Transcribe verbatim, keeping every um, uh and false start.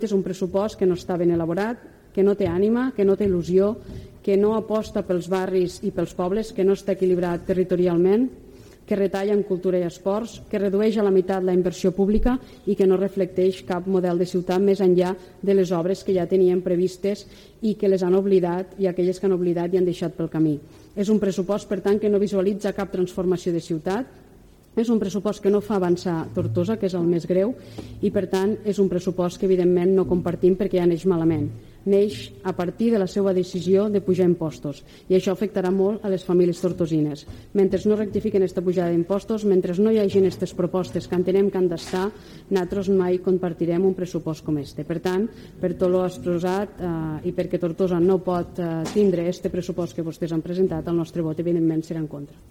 És un pressupost que no està ben elaborat, que no té ànima, que no té il·lusió, que no aposta pels barris i pels pobles, que no està equilibrat territorialment, que retalla en cultura i esports, que redueix a la meitat la inversió pública i que no reflecteix cap model de ciutat més enllà de les obres que ja tenien previstes i que les han oblidat i aquelles que han oblidat i han deixat pel camí. És un pressupost, per tant, que no visualitza cap transformació de ciutat. És un pressupost que no fa avançar Tortosa, que és el més greu, i per tant és un pressupost que evidentment no compartim perquè ja neix malament. Neix a partir de la seva decisió de pujar impostos i això afectarà molt a les famílies tortosines. Mentre no rectifiquen aquesta pujada d'impostos, mentre no hi hagi aquestes propostes que entenem que han d'estar, nosaltres mai compartirem un pressupost com este. Per tant, per tot l'exposat eh, i perquè Tortosa no pot eh, tindre este pressupost que vostès han presentat, el nostre vot evidentment serà en contra.